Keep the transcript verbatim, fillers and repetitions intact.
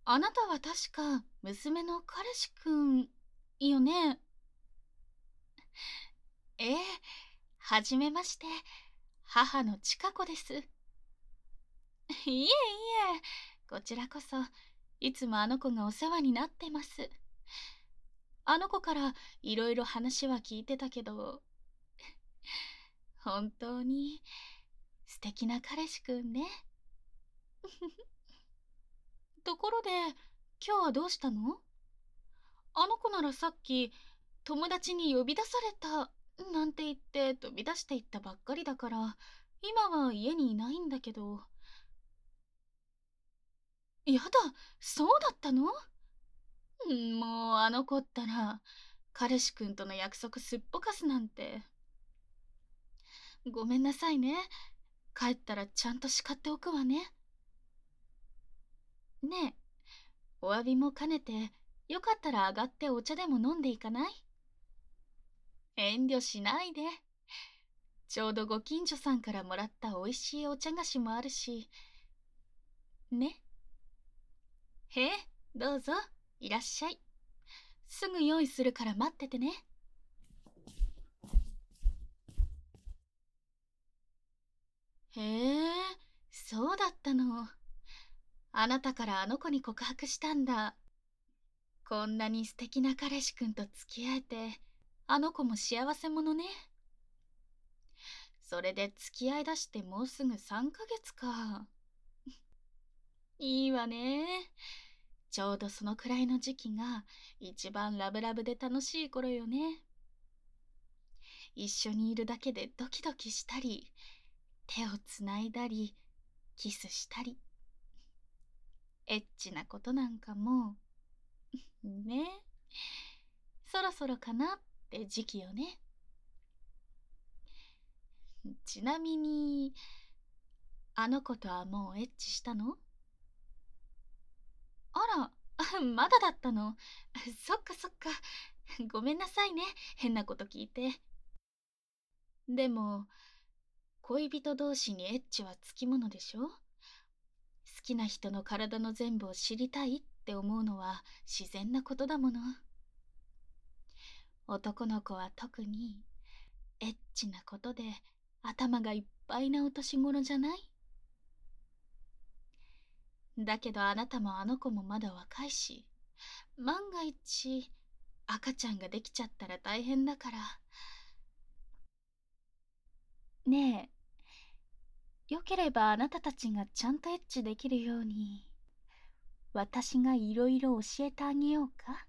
あなたは確か娘の彼氏くんよね。ええ、はじめまして。母の千香子です。いえいえ、こちらこそ、いつもあの子がお世話になってます。あの子からいろいろ話は聞いてたけど、本当に素敵な彼氏くんね。ところで、今日はどうしたの？あの子ならさっき、友達に呼び出された、なんて言って飛び出していったばっかりだから、今は家にいないんだけど。やだ、そうだったの？んもうあの子ったら、彼氏くんとの約束すっぽかすなんて。ごめんなさいね。帰ったらちゃんと叱っておくわね。ねえ、お詫びも兼ねて、よかったら上がってお茶でも飲んでいかない？遠慮しないで。ちょうどご近所さんからもらったおいしいお茶菓子もあるし。ね。へえ、どうぞ、いらっしゃい。すぐ用意するから待っててね。へえ、そうだったの。あなたからあの子に告白したんだ。こんなに素敵な彼氏くんと付き合えて、あの子も幸せ者ね。それで付き合いだしてもうすぐさんかげつか。いいわね。ちょうどそのくらいの時期が一番ラブラブで楽しい頃よね。一緒にいるだけでドキドキしたり、手をつないだり、キスしたり、エッチなことなんかも、ね。そろそろかなって時期よね。ちなみに、あの子とはもうエッチしたの？あら、まだだったの。そっかそっか。ごめんなさいね。変なこと聞いて。でも、恋人同士にエッチはつきものでしょ？好きな人の体の全部を知りたいって思うのは自然なことだもの。男の子は特にエッチなことで頭がいっぱいなお年頃じゃない？だけどあなたもあの子もまだ若いし、万が一赤ちゃんができちゃったら大変だから。ねえ、よければあなたたちがちゃんとエッチできるように、私がいろいろ教えてあげようか？